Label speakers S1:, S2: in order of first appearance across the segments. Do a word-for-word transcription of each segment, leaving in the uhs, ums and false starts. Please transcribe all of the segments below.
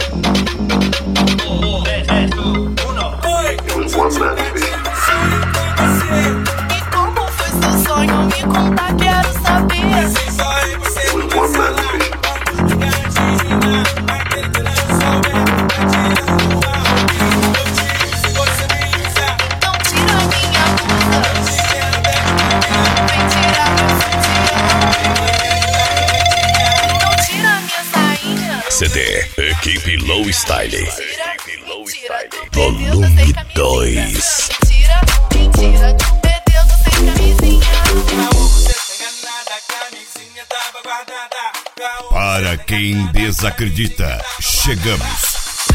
S1: C D Equipe Low Style Volume dois.
S2: Mentira, mentira, tu perdeu, tô sem camisinha.
S1: Para quem desacredita, chegamos.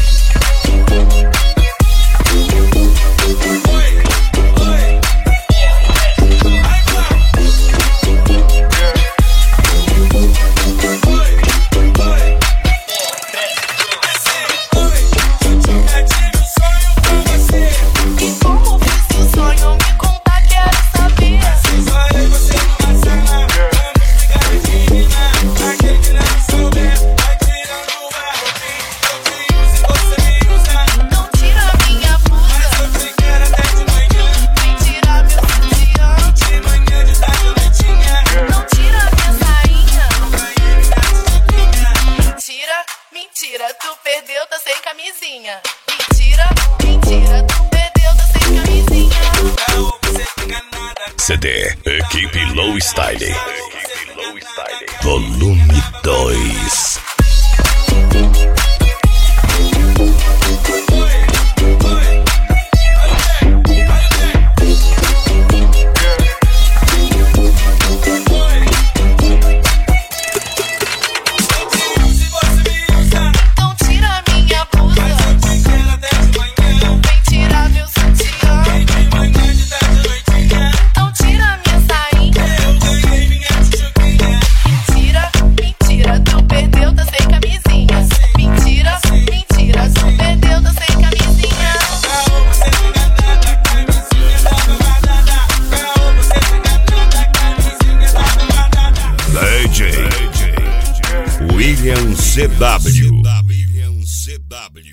S2: Mentira, tu perdeu, tá sem camisinha. Mentira, mentira, tu perdeu, tá sem camisinha.
S1: C D Equipe Low Style Volume dois. William C W